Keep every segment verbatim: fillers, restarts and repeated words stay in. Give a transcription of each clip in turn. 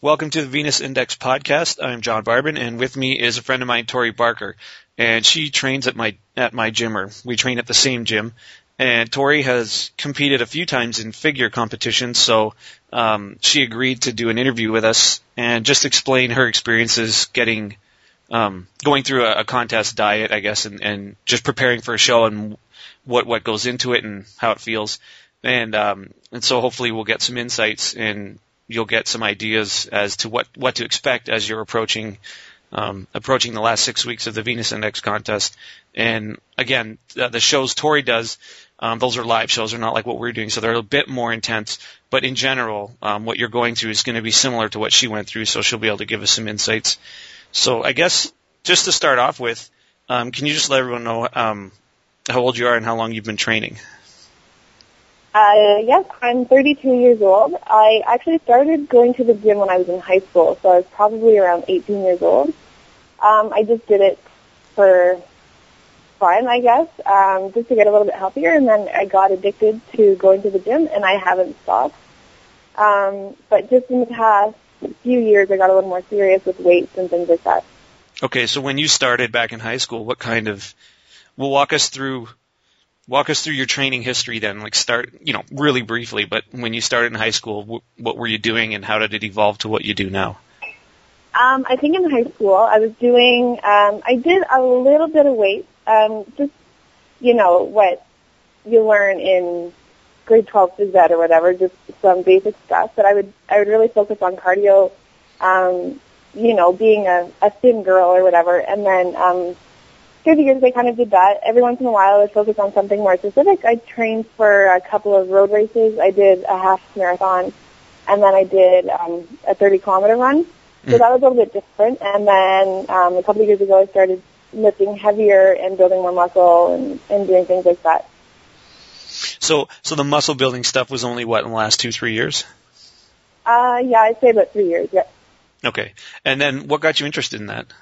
Welcome to the Venus Index podcast. I'm John Barbin, and with me is a friend of mine, Tori Barker, and she trains at my at my gym, or we train at the same gym. And Tori has competed a few times in figure competitions, so um, she agreed to do an interview with us and just explain her experiences getting um, going through a, a contest diet, I guess, and, and just preparing for a show and what what goes into it and how it feels. And um, and so hopefully we'll get some insights and you'll get some ideas as to what, what to expect as you're approaching um, approaching the last six weeks of the Venus Index contest. And again, uh, the shows Tori does, um, those are live shows. They're not like what we're doing, so they're a bit more intense. But in general, um, what you're going through is going to be similar to what she went through, so she'll be able to give us some insights. So I guess just to start off with, um, can you just let everyone know um, how old you are and how long you've been training? Uh, yes, I'm thirty-two years old. I actually started going to the gym when I was in high school, so I was probably around eighteen years old. Um, I just did it for fun, I guess, um, just to get a little bit healthier, and then I got addicted to going to the gym, and I haven't stopped. Um, but just in the past few years, I got a little more serious with weights and things like that. Okay, so when you started back in high school, what kind of, well, walk us through Walk us through your training history then, like start, you know, really briefly, but when you started in high school, wh- what were you doing and how did it evolve to what you do now? Um, I think in high school I was doing, um, I did a little bit of weights, um, just, you know, what you learn in grade twelve phys ed or whatever, just some basic stuff, but I would, I would really focus on cardio, um, you know, being a, a thin girl or whatever, and then, um, through the years, I kind of did that. Every once in a while, I would focus on something more specific. I trained for a couple of road races. I did a half marathon, and then I did um, a thirty-kilometer run. So mm. that was a little bit different. And then um, a couple of years ago, I started lifting heavier and building more muscle and, and doing things like that. So, so the muscle building stuff was only, what, in the last two, three years? Uh, yeah, I'd say about three years, yeah. Okay. And then what got you interested in that?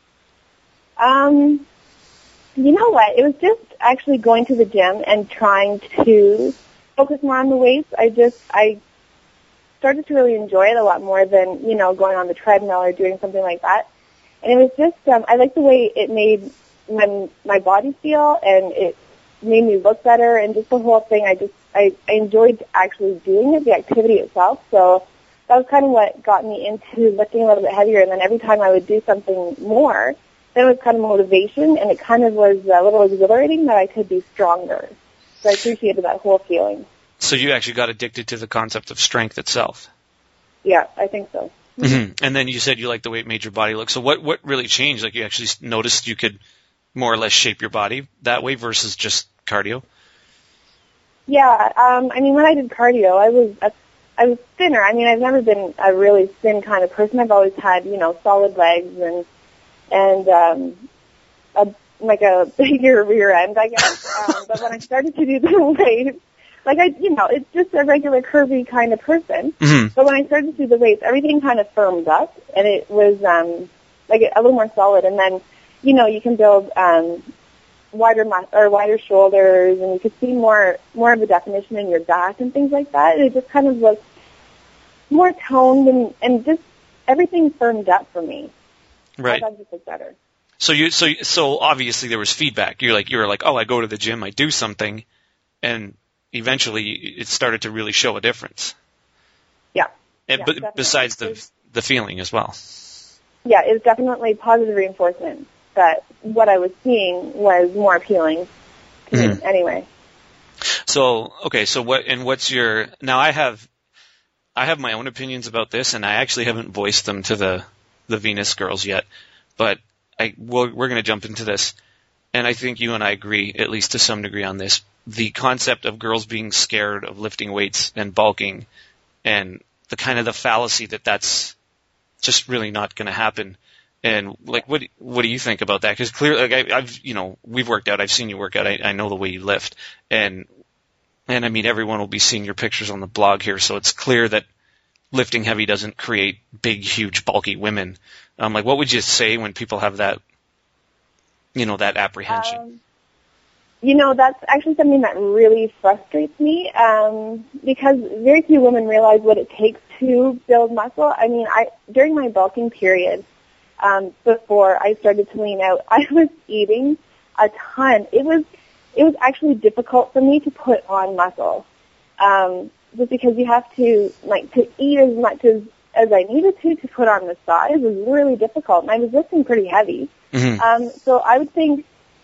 Um... You know what? It was just actually going to the gym and trying to focus more on the weights. I just, I started to really enjoy it a lot more than, you know, going on the treadmill or doing something like that. And it was just, um, I liked the way it made my, my body feel, and it made me look better, and just the whole thing. I just, I, I enjoyed actually doing it, the activity itself. So that was kind of what got me into lifting a little bit heavier. And then every time I would do something more, then it was kind of motivation, and it kind of was a little exhilarating that I could be stronger. So I appreciated that whole feeling. So you actually got addicted to the concept of strength itself? Yeah, I think so. Mm-hmm. And then you said you liked the way it made your body look. So what, what really changed? Like you actually noticed you could more or less shape your body that way versus just cardio? Yeah, um, I mean, when I did cardio, I was a, I was thinner. I mean, I've never been a really thin kind of person. I've always had, you know, solid legs and and um, a, like a bigger rear end, I guess. Um, but when I started to do the weights, like I, you know, it's just a regular curvy kind of person. Mm-hmm. But when I started to do the weights, everything kind of firmed up, and it was um, like a little more solid. And then, you know, you can build um, wider mus- or wider shoulders, and you could see more more of a definition in your back and things like that. It just kind of looked more toned, and, and just everything firmed up for me. Right. I thought it looked better. So you, so so obviously there was feedback. You're like, you were like, oh, I go to the gym, I do something, and eventually it started to really show a difference. Yeah. And, yeah but definitely. besides the the feeling as well. Yeah, it was definitely positive reinforcement that what I was seeing was more appealing to mm-hmm. me anyway. So okay, so what and what's your now? I have I have my own opinions about this, and I actually haven't voiced them to the. the Venus girls yet, but I, we're, we're going to jump into this, and I think you and I agree, at least to some degree on this, the concept of girls being scared of lifting weights and bulking, and the kind of the fallacy that that's just really not going to happen. And like, what what do you think about that? Because clearly, like I, I've you know we've worked out, I've seen you work out, I, I know the way you lift, and and I mean everyone will be seeing your pictures on the blog here, so it's clear that lifting heavy doesn't create big, huge, bulky women. Um, like, what would you say when people have that, you know, that apprehension? Um, you know, that's actually something that really frustrates me um, because very few women realize what it takes to build muscle. I mean, I during my bulking period, um, before I started to lean out, I was eating a ton. It was it was actually difficult for me to put on muscle, um, just because you have to like to eat as much as as I needed to to put on the size was really difficult, and I was lifting pretty heavy. Mm-hmm. Um, so I would think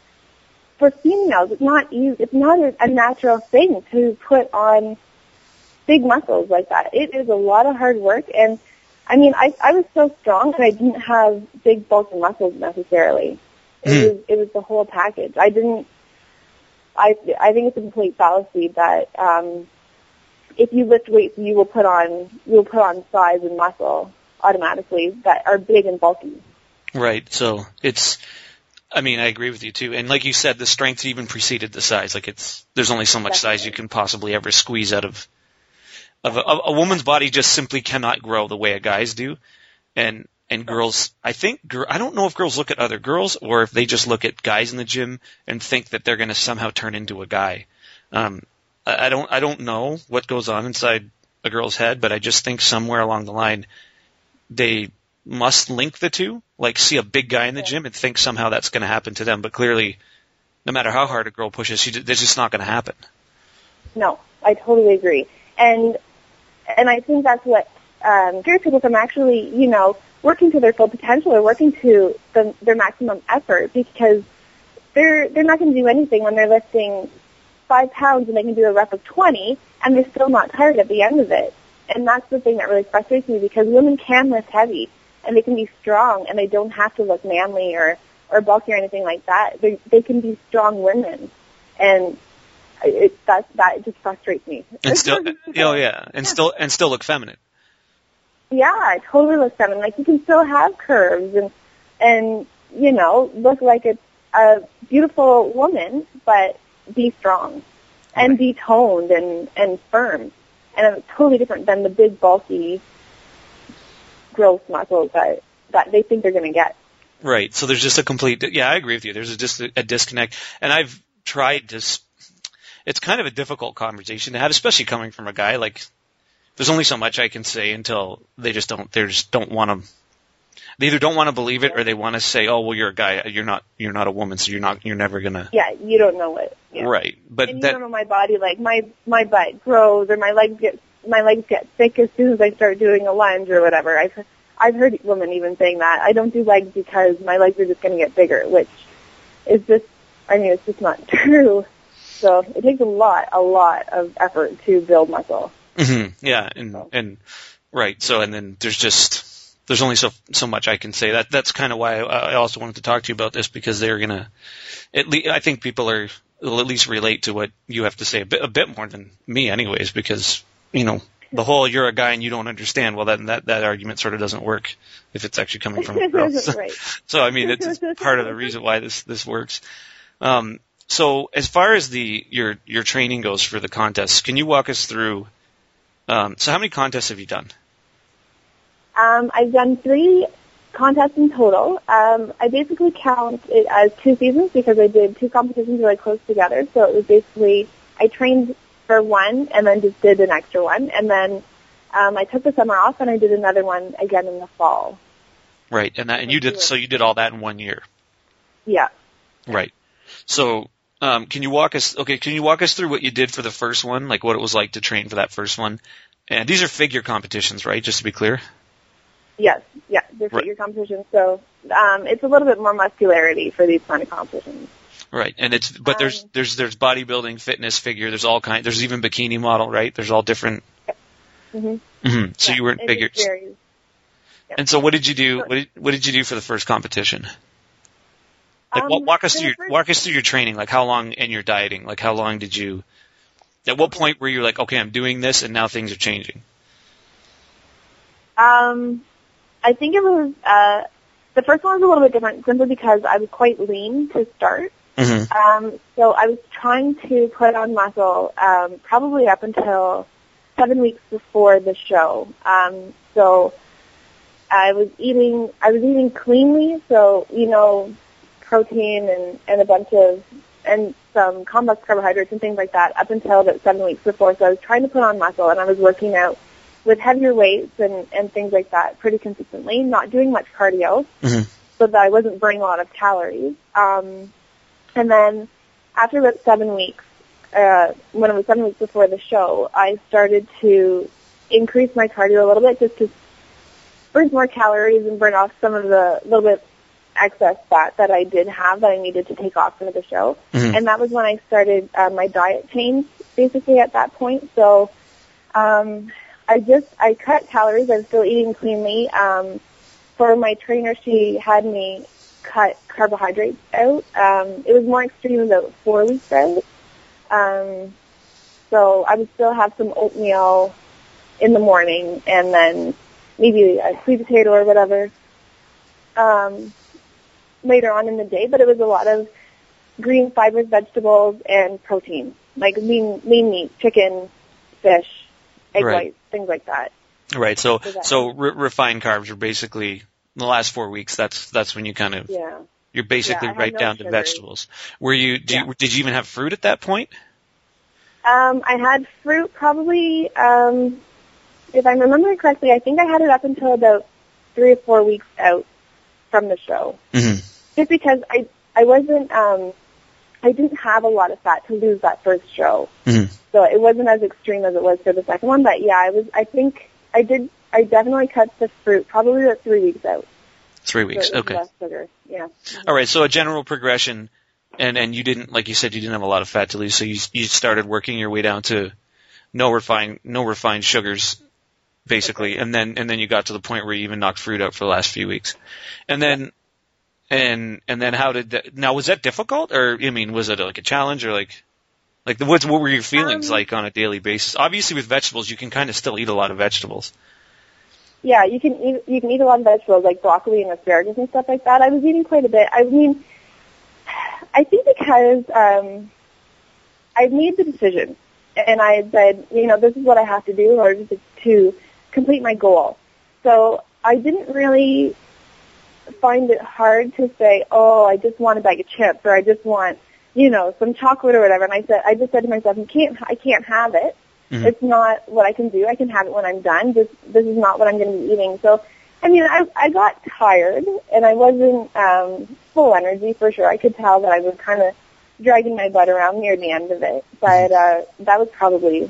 for females, it's not easy, it's not a, a natural thing to put on big muscles like that. It is a lot of hard work, and I mean, I I was so strong that I didn't have big bulky muscles necessarily. It Mm. was it was the whole package. I didn't. I I think it's a complete fallacy that um, if you lift weights, you will put on you will put on size and muscle automatically that are big and bulky. Right. So it's. I mean, I agree with you too. And like you said, the strength even preceded the size. Like it's there's only so much Definitely. size you can possibly ever squeeze out of. Of a, a woman's body just simply cannot grow the way a guy's do, and and girls. I think gir- I don't know if girls look at other girls or if they just look at guys in the gym and think that they're going to somehow turn into a guy. Um, I, I don't I don't know what goes on inside a girl's head, but I just think somewhere along the line they must link the two. Like see a big guy in the Yeah. gym and think somehow that's going to happen to them, but clearly, no matter how hard a girl pushes, she, it's just not going to happen. No, I totally agree. And and I think that's what um, scares people from actually, you know, working to their full potential or working to the, their maximum effort, because they're they're not going to do anything when they're lifting five pounds and they can do a rep of twenty and they're still not tired at the end of it. And that's the thing that really frustrates me, because women can lift heavy and they can be strong and they don't have to look manly or, or bulky or anything like that. They they can be strong women, and it that that just frustrates me. And still, oh yeah, and still and still look feminine. Yeah, I totally look feminine. Like you can still have curves and and you know look like a, a beautiful woman, but be strong and Right. be toned and and firm, and it's totally different than the big bulky, gross muscles that that they think they're going to get. Right. So there's just a complete. Yeah, I agree with you. There's a, just a, a disconnect, and I've tried to. s- It's kind of a difficult conversation to have, especially coming from a guy. Like, there's only so much I can say until they just don't. They just don't want to. They either don't want to believe it, or they want to say, "Oh, well, you're a guy. You're not. You're not a woman, so you're not. You're never gonna." Yeah, you don't know what. Yeah. Right. But And you that. don't know my body. Like my my butt grows or my legs get my legs get thick as soon as I start doing a lunge or whatever. I've I've heard women even saying that. I don't do legs because my legs are just going to get bigger, which is just. I mean, it's just not true. So it takes a lot, a lot of effort to build muscle. Mm-hmm, yeah, and and right. So and then there's just there's only so so much I can say. That that's kind of why I, I also wanted to talk to you about this, because they're gonna. At least I think people are will at least relate to what you have to say a bit a bit more than me, anyways. Because you know the whole you're a guy and you don't understand. Well, then that that argument sort of doesn't work if it's actually coming from a girl. So, Right. so I mean, it's, it's part of the reason why this this works. Um, so as far as the your your training goes for the contests, can you walk us through? Um, so how many contests have you done? Um, I've done three contests in total. Um, I basically count it as two seasons because I did two competitions really close together. So it was basically I trained for one and then just did an extra one, and then um, I took the summer off and I did another one again in the fall. Right, and that, and you did so you did all that in one year. Yeah. Right. So um, can you walk us? Okay, can you walk us through what you did for the first one, like what it was like to train for that first one? And these are figure competitions, right? Just to be clear. Yes. Yeah. They're Right. figure competitions, so um, it's a little bit more muscularity for these kind of competitions. Right, and it's but there's Um, there's there's bodybuilding, fitness, figure. There's all kind. There's even bikini model, right? There's all different. Mm-hmm. Mm-hmm. So yeah, you were in it figures. just varies. Yeah. And so what did you do? So- What did, what did you do for the first competition? Like Um, walk, walk us for through the your first- walk us through your training. Like how long and your dieting. Like how long did you? At what point were you like, okay, I'm doing this, and now things are changing? Um, I think it was uh, the first one was a little bit different simply because I was quite lean to start. Mm-hmm. Um, so I was trying to put on muscle um, probably up until seven weeks before the show. Um, so I was eating I was eating cleanly, so you know, protein and, and a bunch of and some complex carbohydrates and things like that up until about seven weeks before. So I was trying to put on muscle, and I was working out with heavier weights and, and things like that pretty consistently, not doing much cardio, mm-hmm. so that I wasn't burning a lot of calories. Um, and then after about seven weeks, uh, when it was seven weeks before the show, I started to increase my cardio a little bit just to burn more calories and burn off some of the little bit excess fat that I did have that I needed to take off for the show. Mm-hmm. And that was when I started uh, my diet change, basically at that point. So um, I just, I cut calories. I was still eating cleanly. Um, for my trainer, she had me cut carbohydrates out. Um, it was more extreme about four weeks out. Um, so I would still have some oatmeal in the morning and then maybe a sweet potato or whatever um, later on in the day. But it was a lot of green fibrous vegetables and protein, like lean, lean meat, chicken, fish, egg right. whites, things like that. Right. So, so re- refined carbs are basically in the last four weeks. That's that's when you kind of yeah. you're basically yeah, right no down sugar. to vegetables. Were you? Do yeah. you, did you even have fruit at that point? Um, I had fruit probably. Um, if I'm remembering correctly, I think I had it up until about three or four weeks out from the show. Mm-hmm. Just because I I wasn't um, I didn't have a lot of fat to lose that first show. Mm-hmm. So it wasn't as extreme as it was for the second one, but yeah, I was. I think I did. I definitely cut the fruit probably about three weeks out. Three weeks, so okay. Less sugar, yeah. All right, so a general progression, and and you didn't, like you said, you didn't have a lot of fat to lose, so you you started working your way down to no refined no refined sugars, basically, okay. and then and then you got to the point where you even knocked fruit out for the last few weeks, and then. And and then how did that? Now was that difficult, or I mean, was it like a challenge, or like? Like, the, what, what were your feelings um, like on a daily basis? Obviously, with vegetables, you can kind of still eat a lot of vegetables. Yeah, you can eat you can eat a lot of vegetables, like broccoli and asparagus and stuff like that. I was eating quite a bit. I mean, I think because um, I made the decision, and I had said, you know, this is what I have to do in order to, to complete my goal. So I didn't really find it hard to say, oh, I just want a bag of chips, or I just want, you know, some chocolate or whatever. And I said, I just said to myself, you can't, I can't have it. Mm-hmm. It's not what I can do. I can have it when I'm done. This, this is not what I'm going to be eating. So, I mean, I, I got tired, and I wasn't um, full energy for sure. I could tell that I was kind of dragging my butt around near the end of it. But uh, that was probably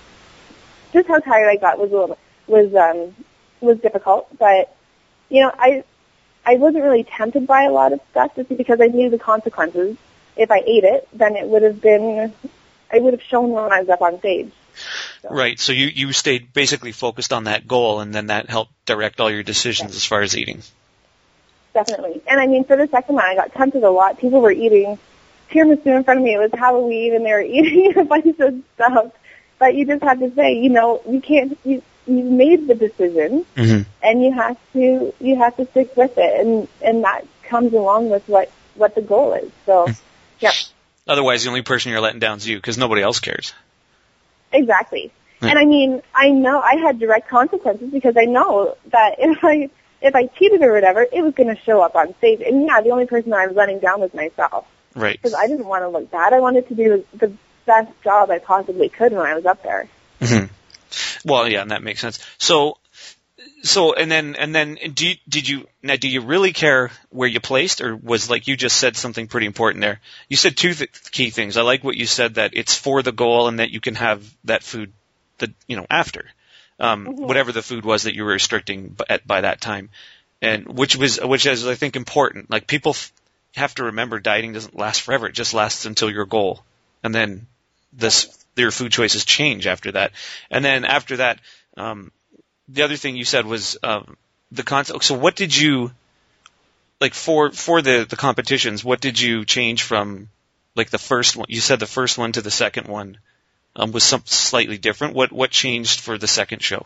just how tired I got was a little was um, was difficult. But you know, I I wasn't really tempted by a lot of stuff just because I knew the consequences. If I ate it, then it would have been, I would have shown when I was up on stage. So. Right. So you, you stayed basically focused on that goal, and then that helped direct all your decisions yeah. as far as eating. Definitely. And I mean, for the second one, I got tempted a lot. People were eating tiramisu in front of me. It was Halloween, and they were eating a bunch of stuff. But you just have to say, you know, you can't, you, you made the decision, mm-hmm. and you have to, you have to stick with it. And, and that comes along with what, what the goal is. So, yeah. Otherwise, the only person you're letting down is you, because nobody else cares. Exactly. Yeah. And I mean, I know I had direct consequences because I know that if I, if I cheated or whatever, it was going to show up on stage. And yeah, the only person that I was letting down was myself. Right. Because I didn't want to look bad. I wanted to do the best job I possibly could when I was up there. Mm-hmm. Well, yeah, and that makes sense. So, so, and then, and then, do you, did you, now, do you really care where you placed, or was, like you just said something pretty important there? You said two th- key things. I like what you said, that it's for the goal and that you can have that food, the, you know, after, um, mm-hmm. whatever the food was that you were restricting by, at, by that time. And which was, which is, I think, important. Like, people f- have to remember dieting doesn't last forever. It just lasts until your goal. And then this, your food choices change after that. And then after that, um, the other thing you said was um, the concept. So what did you, like for for the, the competitions, what did you change from like the first one? You said the first one to the second one um, was some slightly different. What what changed for the second show?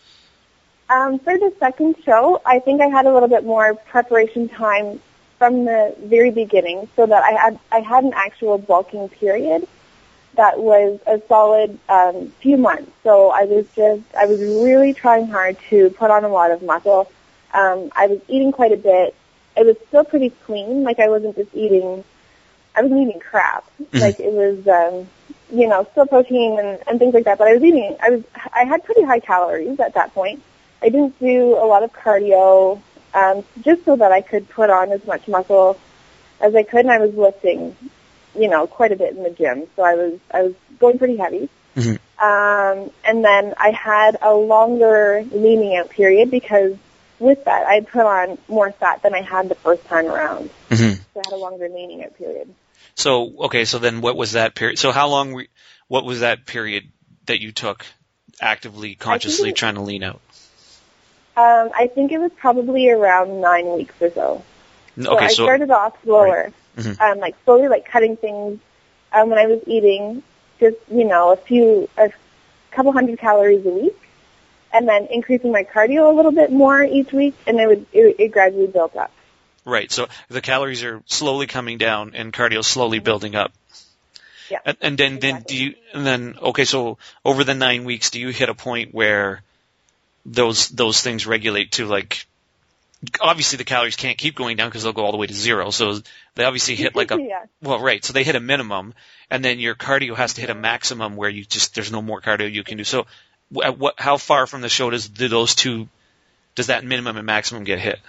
Um, for the second show, I think I had a little bit more preparation time from the very beginning, so that I had I had an actual bulking period that was a solid um, few months. So I was just, I was really trying hard to put on a lot of muscle. Um, I was eating quite a bit. It was still pretty clean. Like, I wasn't just eating I wasn't eating crap. Mm-hmm. Like it was, um, you know, still protein and, and things like that. But I was eating. I was. I had pretty high calories at that point. I didn't do a lot of cardio, um, just so that I could put on as much muscle as I could, and I was lifting, you know, quite a bit in the gym. So I was I was going pretty heavy. Mm-hmm. Um, and then I had a longer leaning out period because with that I had put on more fat than I had the first time around. Mm-hmm. So I had a longer leaning out period. So, okay, so then what was that period? So how long, were, what was that period that you took actively, consciously was, trying to lean out? Um, I think it was probably around nine weeks or so. Okay, so I so, started off slower, right. Mm-hmm. um, like slowly like cutting things um, when I was eating, just, you know, a few, a couple hundred calories a week, and then increasing my cardio a little bit more each week, and it would, it, it gradually built up. Right, so the calories are slowly coming down and cardio slowly mm-hmm. building up. Yeah. And, and then, exactly. then do you, and then, okay, so over the nine weeks, do you hit a point where those, those things regulate to like, obviously the calories can't keep going down because they'll go all the way to zero, so they obviously hit like a, yeah. well, right, so they hit a minimum, and then your cardio has to hit a maximum where you just, there's no more cardio you can do. So at what, how far from the show does, do those two, does that minimum and maximum get hit?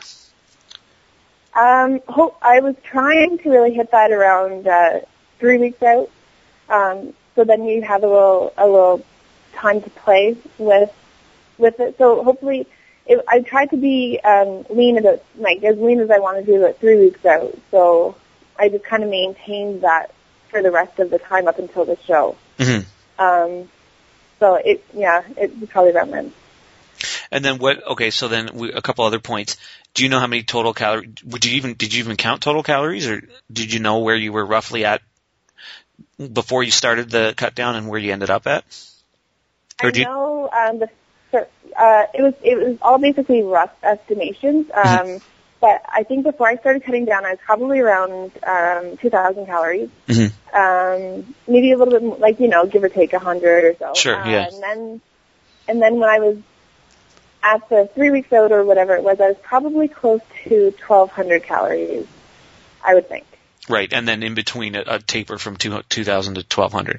Um, hope, I was trying to really hit that around uh, three weeks out. Um, so then you have a little a little time to play with with it. So hopefully, it, I tried to be um, lean about like as lean as I want to do about three weeks out. So I just kind of maintained that for the rest of the time up until the show. Mm-hmm. Um, so it yeah, it was probably around then. And then what? Okay, so then we, a couple other points. Do you know how many total calories? Would you even did you even count total calories, or did you know where you were roughly at before you started the cut down and where you ended up at? Or I know um, the uh, it was it was all basically rough estimations. Um, mm-hmm. But I think before I started cutting down, I was probably around um, two thousand calories. Mm-hmm. Um, maybe a little bit more, like you know, give or take a hundred or so. Sure. Uh, yeah. And then and then when I was at the three weeks out or whatever it was, I was probably close to twelve hundred calories, I would think. Right, and then in between a, a taper from two thousand to twelve hundred.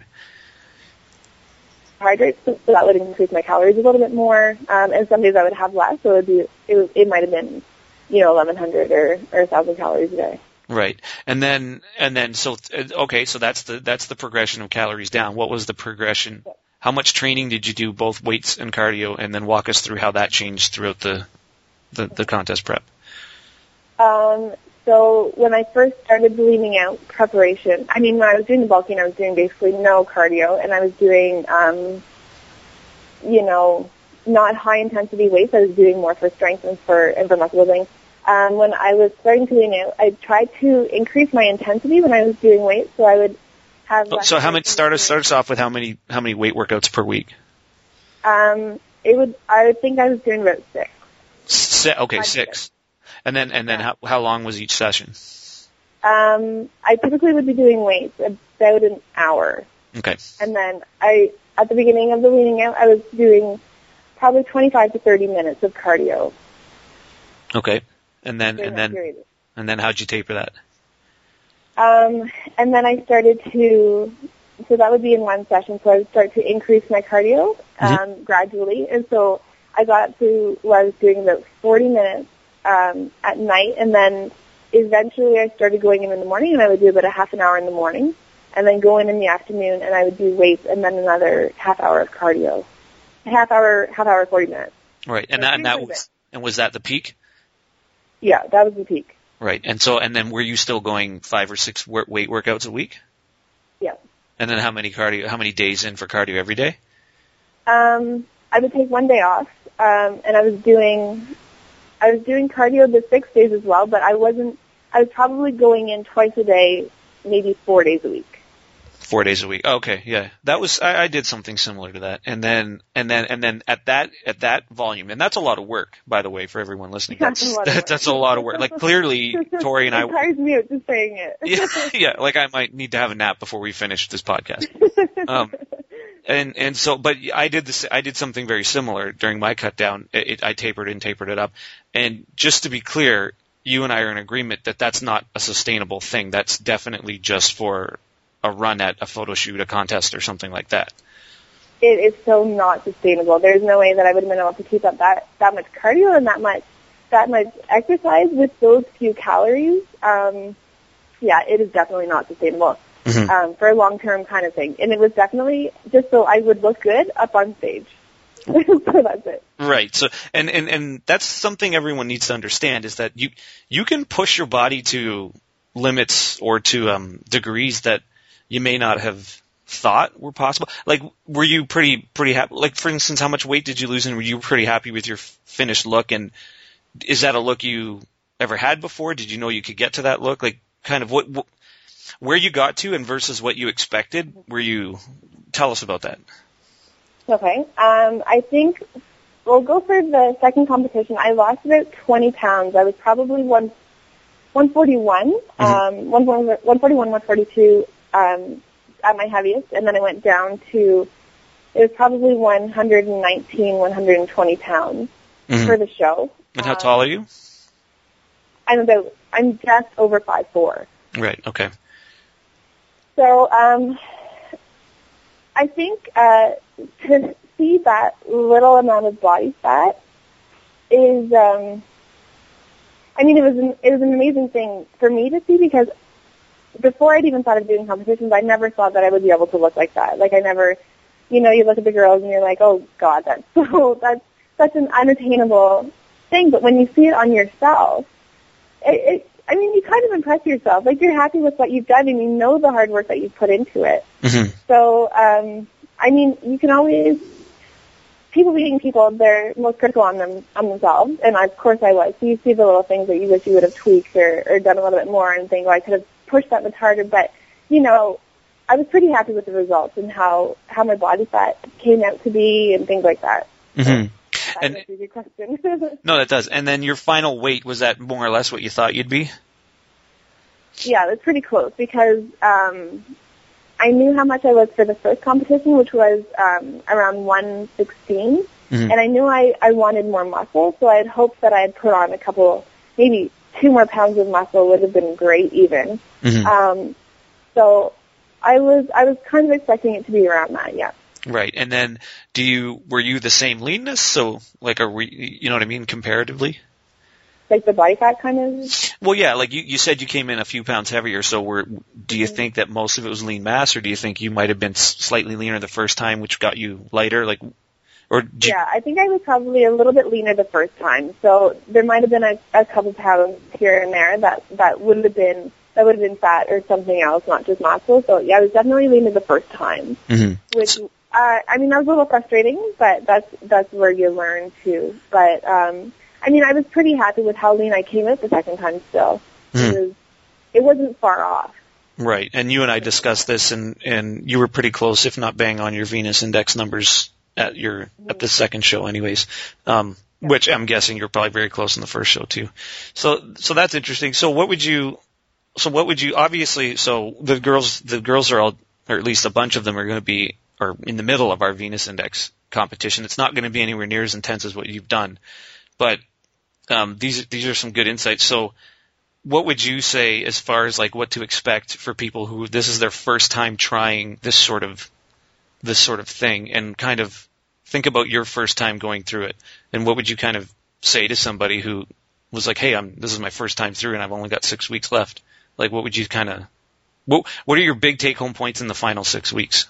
Hydrates, so that would increase my calories a little bit more, um, and some days I would have less, so it would be it, would, it might have been, you know, eleven hundred or or one thousand calories a day. Right, and then and then so okay, so that's the that's the progression of calories down. What was the progression? Yeah. How much training did you do, both weights and cardio, and then walk us through how that changed throughout the the, the contest prep? Um, so when I first started the leaning out preparation, I mean, when I was doing the bulking, I was doing basically no cardio, and I was doing, um, you know, not high intensity weights. I was doing more for strength and for and for muscle building. Um, when I was starting to lean out, I tried to increase my intensity when I was doing weights, so I would have. Oh, so how many start us starts off with how many how many weight workouts per week? Um, it would I would think I was doing about six. Se- okay, Five six. six. And then and then yeah. how how long was each session? Um, I typically would be doing weights about an hour. Okay. And then I at the beginning of the leaning out, I was doing probably twenty-five to thirty minutes of cardio. Okay. And then and then period. and then how'd you taper that? Um, and then I started to, so that would be in one session, so I would start to increase my cardio um, mm-hmm. gradually. And so I got up to where I was doing about forty minutes um, at night, and then eventually I started going in in the morning, and I would do about a half an hour in the morning, and then go in in the afternoon, and I would do weights, and then another half hour of cardio. Half hour, half hour, forty minutes. Right, and so that, and that was, and was that the peak? Yeah, that was the peak. Right, and so, and then were you still going five or six work, weight workouts a week? Yeah. And then how many cardio, how many days in for cardio every day? Um, I would take one day off, um, and I was doing, I was doing cardio the six days as well, but I wasn't, I was probably going in twice a day, maybe four days a week. Four days a week. Okay, yeah, that was I, I did something similar to that, and then and then and then at that at that volume, and that's a lot of work, by the way, for everyone listening. That's that's a, that, that's a lot of work. Like clearly, Tori and I. It tires me out just saying it. yeah, yeah. Like I might need to have a nap before we finish this podcast. Um, and and so, but I did this. I did something very similar during my cut down. It, it, I tapered and tapered it up, and just to be clear, you and I are in agreement that that's not a sustainable thing. That's definitely just for a run at a photo shoot, a contest, or something like that. It is so not sustainable. There's no way that I would have been able to keep up that, that much cardio and that much that much exercise with those few calories. Um, yeah, it is definitely not sustainable mm-hmm. um, for a long-term kind of thing. And it was definitely just so I would look good up on stage. So that's it. Right. So, and, and, and that's something everyone needs to understand is that you, you can push your body to limits or to, um, degrees that you may not have thought were possible. Like, were you pretty, pretty happy? Like, for instance, how much weight did you lose and were you pretty happy with your finished look? And is that a look you ever had before? Did you know you could get to that look? Like, kind of what, what where you got to and versus what you expected? Were you, tell us about that. Okay. Um, I think we'll go for the second competition. I lost about twenty pounds. I was probably one, 141, mm-hmm. um, one forty-one, one forty-two, um, at my heaviest. And then I went down to, it was probably one nineteen, one twenty pounds mm-hmm. for the show. And how um, tall are you? I'm about, I'm just over five foot four. Right. Okay. So, um, I think, uh, to see that little amount of body fat is, um, I mean, it was an, it was an amazing thing for me to see because before I'd even thought of doing competitions, I never thought that I would be able to look like that. Like I never, you know, you look at the girls and you're like, oh God, that's so, that's such an unattainable thing. But when you see it on yourself, it, it I mean, you kind of impress yourself. Like, you're happy with what you've done, and you know the hard work that you've put into it. Mm-hmm. So, um, I mean, you can always, people being people, they're most critical on them, on themselves, and I, of course I was. So you see the little things that you wish you would have tweaked or, or done a little bit more and think, oh, I could have pushed that much harder. But, you know, I was pretty happy with the results and how, how my body fat came out to be and things like that. Mm-hmm. So, that and, answers your question. No, that does. And then your final weight, was that more or less what you thought you'd be? Yeah, it was pretty close because um, I knew how much I was for the first competition, which was um, around one sixteen, mm-hmm. and I knew I, I wanted more muscle, so I had hoped that I had put on a couple, maybe two more pounds of muscle would have been great even. Mm-hmm. Um, so I was I was kind of expecting it to be around that, yeah. Right, and then do you were you the same leanness? So, like, are we, you know what I mean, comparatively? Like the body fat kind of? Well, yeah, like you, you said you came in a few pounds heavier, so were, do you mm-hmm. think that most of it was lean mass, or do you think you might have been slightly leaner the first time, which got you lighter? Like, or do Yeah, I think I was probably a little bit leaner the first time, so there might have been a, a couple pounds here and there that, that would have been that would have been fat or something else, not just muscle. So, yeah, I was definitely leaner the first time, mm-hmm. which... Uh, I mean, that was a little frustrating, but that's that's where you learn too. But um, I mean, I was pretty happy with how lean I came out the second time. Still, mm. it was it wasn't far off. Right, and you and I discussed this, and and you were pretty close, if not bang on your Venus Index numbers at your mm-hmm. at the second show, anyways. Um, yeah. Which I'm guessing you're probably very close in the first show too. So so that's interesting. So what would you? So what would you? Obviously, so the girls the girls are all, or at least a bunch of them are going to be. Or in the middle of our Venus Index competition. It's not going to be anywhere near as intense as what you've done, but um, these these are some good insights. So, what would you say as far as like what to expect for people who this is their first time trying this sort of this sort of thing, and kind of think about your first time going through it, and what would you kind of say to somebody who was like, "Hey, I'm this is my first time through, and I've only got six weeks left." Like, what would you kind of what what are your big take home points in the final six weeks?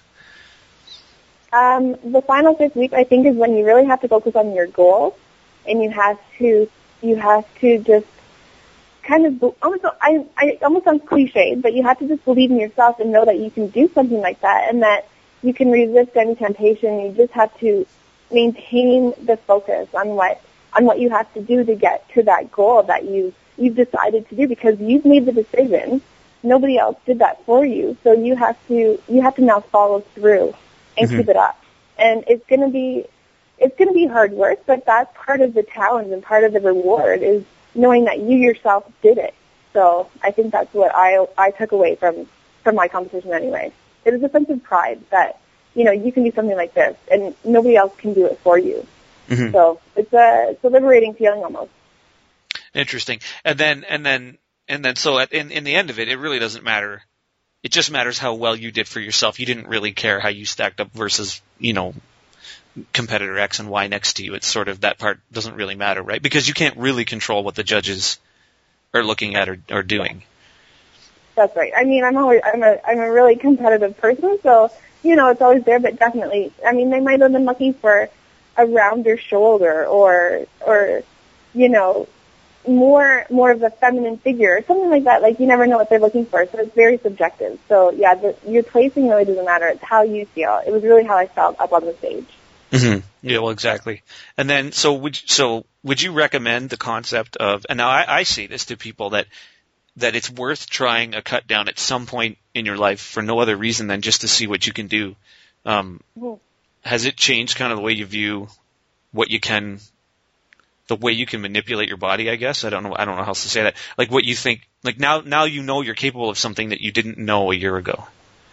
Um, the final six weeks, I think, is when you really have to focus on your goals, and you have to, you have to just kind of, almost, I, I almost sounds cliche, but you have to just believe in yourself and know that you can do something like that, and that you can resist any temptation. You just have to maintain the focus on what, on what you have to do to get to that goal that you, you've decided to do, because you've made the decision. Nobody else did that for you, so you have to, you have to now follow through. And mm-hmm. keep it up. And it's going to be, it's going to be hard work, but that's part of the challenge and part of the reward is knowing that you yourself did it. So I think that's what I, I took away from, from my competition anyway. It is a sense of pride that, you know, you can do something like this and nobody else can do it for you. Mm-hmm. So it's a, it's a liberating feeling almost. Interesting. And then, and then, and then, so at, in, in the end of it, it really doesn't matter. It just matters how well you did for yourself. You didn't really care how you stacked up versus, you know, competitor X and Y next to you. It's sort of, that part doesn't really matter, right? Because you can't really control what the judges are looking at or, or doing. That's right. I mean, I'm always, I'm a, I'm a really competitive person, so, you know, it's always there, but definitely, I mean, they might have been looking for a rounder shoulder or, or, you know, more, more of a feminine figure or something like that. Like, you never know what they're looking for, so it's very subjective. So, yeah, the, your placing really doesn't matter. It's how you feel. It was really how I felt up on the stage. Mm-hmm. Yeah, well, exactly. And then, so would, so would you recommend the concept of, and now I, I say this to people that, that it's worth trying a cut down at some point in your life for no other reason than just to see what you can do. Um, mm-hmm. Has it changed kind of the way you view what you can, the way you can manipulate your body, I guess? I don't know, I don't know how else to say that. Like what you think, like now, now you know you're capable of something that you didn't know a year ago.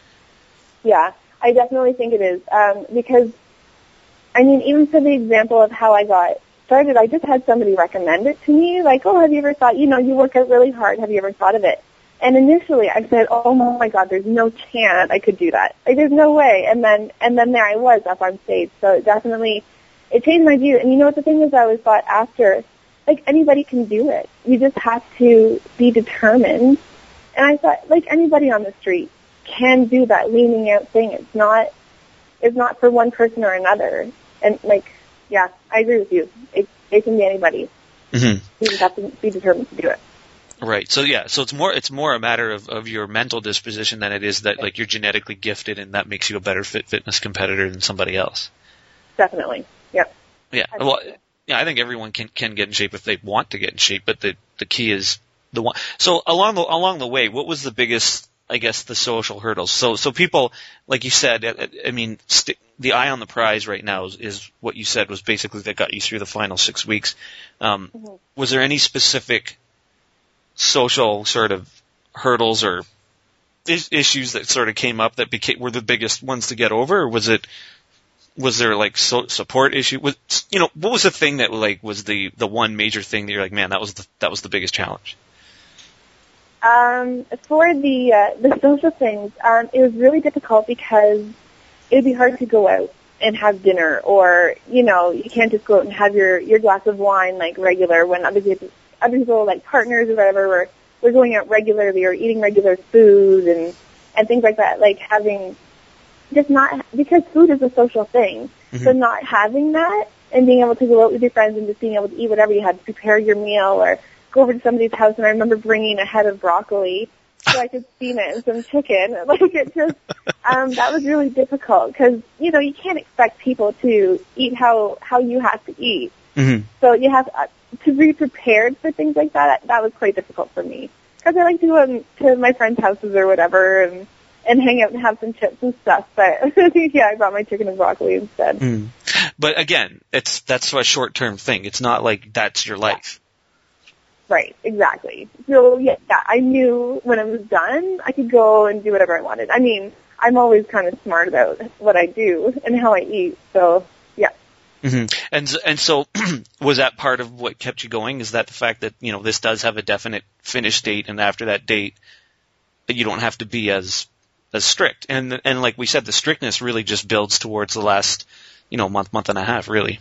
Yeah, I definitely think it is. Um, because, I mean, even for the example of how I got started, I just had somebody recommend it to me, like, oh, have you ever thought, you know, you work out really hard, have you ever thought of it? And initially I said, oh my God, there's no chance I could do that. Like, there's no way. And then, and then there I was up on stage. So it definitely, it changed my view. And you know what the thing is, I always thought after, like, anybody can do it. You just have to be determined. And I thought, like, anybody on the street can do that leaning out thing. It's not, it's not for one person or another. And like, yeah, I agree with you. It, it can be anybody. Mm-hmm. You just have to be determined to do it. Right. So yeah, so it's more it's more a matter of, of your mental disposition than it is that like you're genetically gifted and that makes you a better fit fitness competitor than somebody else. Definitely. Yep. Yeah. Well, yeah, I think everyone can can get in shape if they want to get in shape, but the the key is the one. So along the along the way, what was the biggest, I guess, the social hurdles? So so people, like you said, I, I mean, st- the eye on the prize right now is, is what you said was basically that got you through the final six weeks. Um, mm-hmm. Was there any specific social sort of hurdles or is- issues that sort of came up that became were the biggest ones to get over, or was it was there like so- support issue? Was you know what was the thing that like was the the one major thing that you're like, man, that was the that was the biggest challenge? Um, for the uh, the social things, um, it was really difficult because it would be hard to go out and have dinner, or you know, you can't just go out and have your your glass of wine like regular when other people. Other people, like partners or whatever, were, were going out regularly or eating regular food and, and things like that. Like having, just not, because food is a social thing. Mm-hmm. So not having that and being able to go out with your friends and just being able to eat whatever you had, prepare your meal or go over to somebody's house. And I remember bringing a head of broccoli so I could steam it and some chicken. Like it just, um, that was really difficult because, you know, you can't expect people to eat how, how you have to eat. Mm-hmm. So you have to, to be prepared for things like that. That was quite difficult for me because I like to go um, to my friends' houses or whatever and and hang out and have some chips and stuff. But yeah, I brought my chicken and broccoli instead. Mm. But again, it's that's a short-term thing. It's not like that's your life. Right, exactly. So yeah, yeah, I knew when I was done, I could go and do whatever I wanted. I mean, I'm always kind of smart about what I do and how I eat. So yeah. Mm-hmm. And and so was that part of what kept you going? Is that the fact that, you know, this does have a definite finish date, and after that date, you don't have to be as as strict. And and like we said, the strictness really just builds towards the last, you know, month, month and a half, really.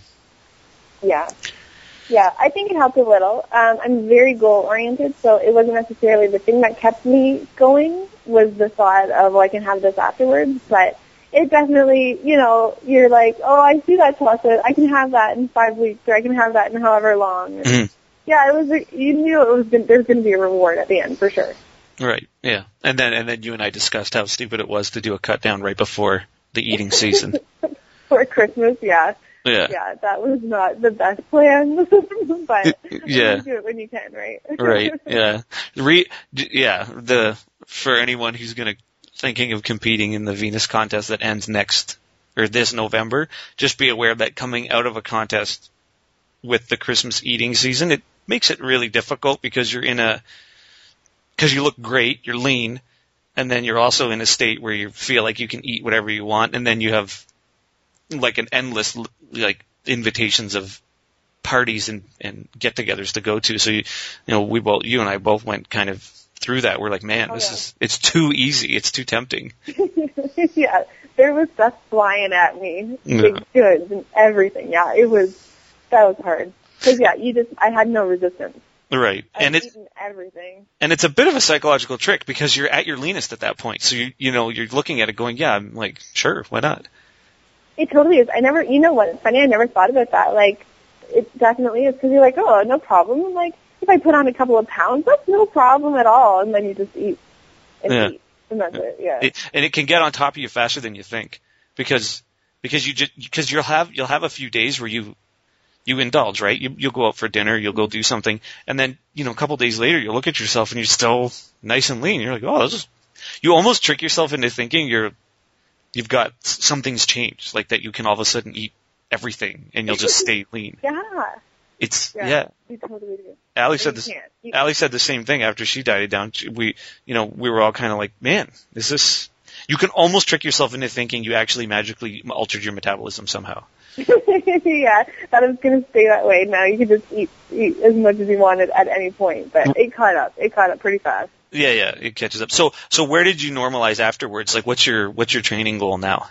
Yeah. Yeah, I think it helped a little. Um, I'm very goal-oriented, so it wasn't necessarily the thing that kept me going was the thought of, oh, I can have this afterwards, but it definitely, you know, you're like, oh, I see that chocolate. I can have that in five weeks, or I can have that in however long. And mm-hmm. Yeah, it was. You knew it was. There's going to be a reward at the end for sure. Right. Yeah. And then and then you and I discussed how stupid it was to do a cut down right before the eating season. For Christmas, yeah. Yeah. Yeah, that was not the best plan, but yeah. you do it when you can, right? Right. Yeah. Re. Yeah. The for anyone who's going to. Thinking of competing in the Venus contest that ends next or this November, just be aware that coming out of a contest with the Christmas eating season, it makes it really difficult because you're in a because you look great, you're lean, and then you're also in a state where you feel like you can eat whatever you want, and then you have like an endless like invitations of parties and, and get-togethers to go to. So, you, you know, we both, you and I both went kind of through that. We're like, man, oh, this yeah. is, it's too easy. It's too tempting. Yeah, there was stuff flying at me, Yeah. big goods and everything. Yeah, it was, that was hard. Cause yeah, you just, I had no resistance. Right. I've And it's, eaten everything. and it's a bit of a psychological trick because you're at your leanest at that point. So you, you know, you're looking at it going, yeah, I'm like, sure, why not? It totally is. I never, you know what, it's funny, I never thought about that. Like, it definitely is, because you're like, oh, no problem. I'm like, if I put on a couple of pounds, that's no problem at all. And then you just eat and Yeah. eat. And that's it, yeah. It, and it can get on top of you faster than you think because, because you just, because you'll have, you'll have a few days where you, you indulge, right? You, you'll go out for dinner, you'll go do something, and then, you know, a couple days later, you'll look at yourself and you're still nice and lean. You're like, oh, this is, you almost trick yourself into thinking you're, you've got, something's changed, like that you can all of a sudden eat everything and you'll just stay lean. Yeah. It's, Yeah. yeah. You totally do. Allie And said you this, can't. You- Allie said the same thing after she dieted down. She- We, you know, we were all kind of like, man, is this, you can almost trick yourself into thinking you actually magically altered your metabolism somehow. Yeah, that was going to stay that way. Now you can just eat, eat as much as you wanted at any point, but it caught up. It caught up pretty fast. Yeah, yeah, it catches up. So, so where did you normalize afterwards? Like, what's your, what's your training goal now?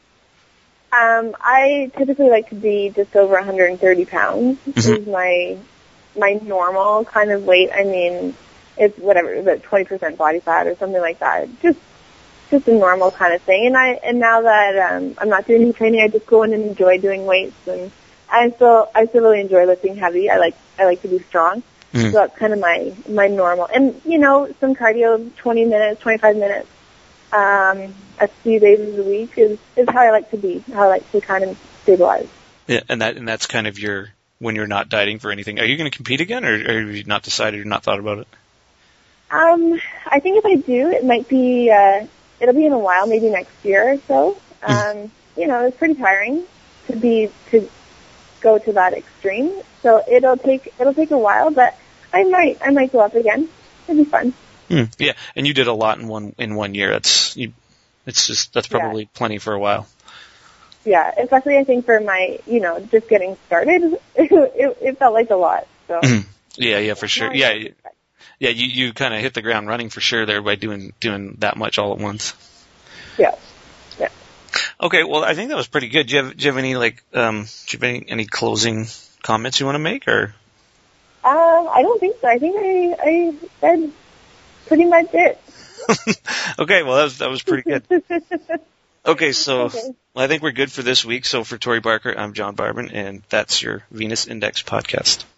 Um, I typically like to be just over one hundred thirty pounds Mhm. is my my normal kind of weight. I mean, it's whatever, about twenty percent body fat or something like that. Just just a normal kind of thing. And I and now that um, I'm not doing any training, I just go in and enjoy doing weights. And I still I still really enjoy lifting heavy. I like I like to be strong. Mhm. So that's kind of my my normal. And you know, some cardio, twenty minutes, twenty-five minutes. Um, a few days a week is, is how I like to be, how I like to kind of stabilize. Yeah, and that, and that's kind of your, when you're not dieting for anything. Are you going to compete again, or, or have you not decided or not thought about it? Um, I think if I do, it might be, uh, it'll be in a while, maybe next year or so. Um, you know, it's pretty tiring to be, to go to that extreme. So it'll take, it'll take a while, but I might, I might go up again. It'll be fun. Hmm. Yeah, and you did a lot in one, in one year. That's, you, it's just, that's probably Yeah. plenty for a while. Yeah, especially I think for my, you know, just getting started, it, it, it felt like a lot. So Yeah, yeah, for sure. Now I Yeah, know you- it's fine. yeah, you, you kind of hit the ground running for sure there by doing, doing that much all at once. Yeah. Yeah. Okay, well, I think that was pretty good. Do you have, do you have any, like, um, do you have any, any closing comments you want to make, or? Um, I don't think so. I think I, I said pretty much it. Okay, well, that was, that was pretty good. Okay, so Okay. well, I think we're good for this week. So for Tori Barker, I'm John Barbin, and that's your Venus Index podcast.